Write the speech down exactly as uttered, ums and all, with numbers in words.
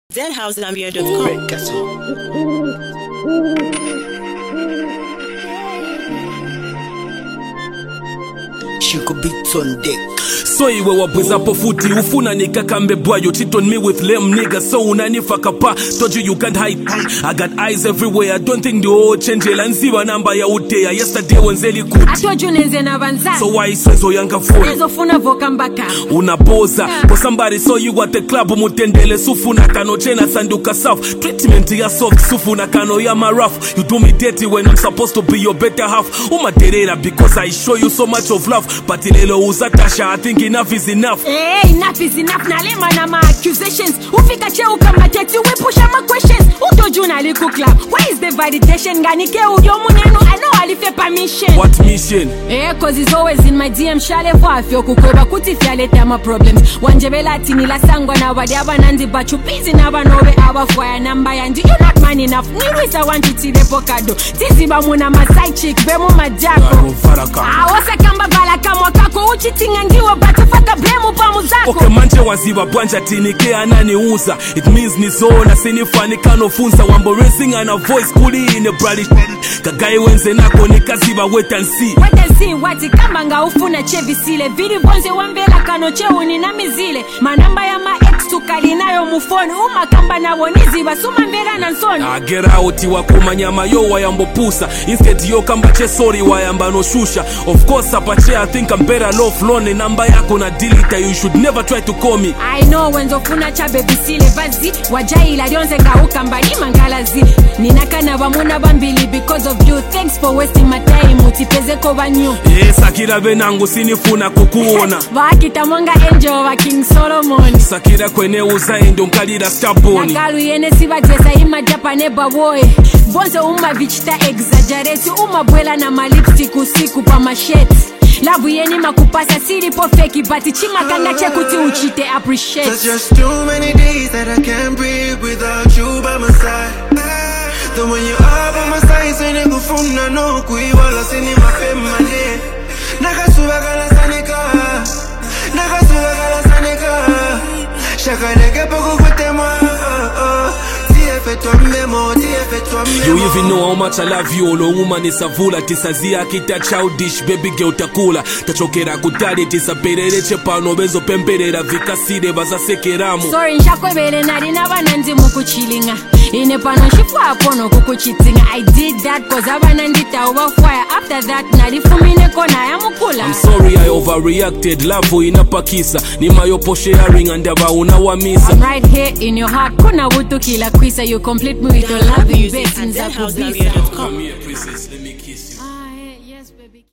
Z House Gambia dot com. Shinko beats on deck. So iwe wabweza po futi ufuna nikakambe bwayo. Cheat on me with lame niggas so unanifaka pa. Told you you can't hide. I got eyes everywhere. I don't think the old change lanziwa namba ya utea. Yesterday wenzeli kuti I told you neze na vanza. So why iswezo yanga phone? Nezo funa voka mbaka Unaboza yeah. For somebody saw you at the club mutendele sufuna kano chena sanduka soft. Treatment ya soft sufuna kano ya ma rough. You do me dirty when I'm supposed to be your better half. Umaterera because I show you so much of love. But ilelo uzatasha I think enough is enough. Hey, enough is enough. Nalema na ma accusations. Ufika che ukamateti we push my questions. Uto juna liku club. Where is the validation? Ganike uyo munenu. I know alife permission. What mission? Eh, cause it's always in my D M. Shale for afyo kukweba kuti fialete ama problems. Wanjebela tini la sangwa na wadi aba nandi bachu busy na wanowe aba fwaya namba yanji. You're not man enough. Niruisa wanji tide pokado. Tiziba muna ma side chick. Bemu majako. Awose kamba bala kama kako uchi tingangiwa batu faka blemu pa muzako. Okay manje waziba bwanja tinike anani uza. It means nizona sinifani kano funza. Wambo racing and a voice kuli in a brady. Kagai wenze nako nikaziba wait and see. Wait and see wati kamba nga ufuna chevi sile. Vidi bonze wambela kano chewu ni namizile. Manamba ya ma ex tukali nayo mufoni. Uma kamba na wonizi basuma mbela na nsoni. I get out wa kumanyama yo wayambo pusa. Instead yo kamba che sorry wayamba no shusha. Of course apache I think I'm better off lone. Namba yako na delete you should never try to call me. I know wenzo funa cha baby sile vazi. Wajai la dionze nga ukamba ni mangalazi. Ninakana wamuna bambili because of you. Thanks for wasting my time. Utipeze ko banyu. Yes Sakira benangu sinifuna kukuona. Wakita mwanga angel wa King Solomon. Sakira kwene uza endo mkalira staboni. Nakalu yene siva jesa ima japane baboy. Bonzo uma vichita exaggerate. Uma bwela na ma lipstick usiku pa machete. Lavu yeni makupasa siri po feki. Bati chima kanga chekuti uchite appreciate. There's just too many days that I can't breathe without you by my side. Then when you are by my side, say nigga funa no kuiwala sini mapemane. Nakasuba kala sanika, nakasuba kala sanika. Shaka neke poku kutemwa. You even know how much I love you. Olo woman is a vula. Tisazia kita childish. Baby girl takula. Tachokera kutari. Tisaperere chepano. Bezo pemperera. Vika side baza sekeramu. Sorry nshakwe bele nari na bananzi mukuchilinga. Ine pano shifwa apono kukuchitinga. I did that cause abanandita over fire. After that nari fumine kona ya mukula. I'm sorry I overreacted. Love inapakisa. Ni mayopo sharing and aba unawamisa. I'm right here in your heart. Kuna wutu kila kwisa. You complete me with your loving Music bits at in Z House Gambia dot com. Come here, princess. Let me kiss you. Ah.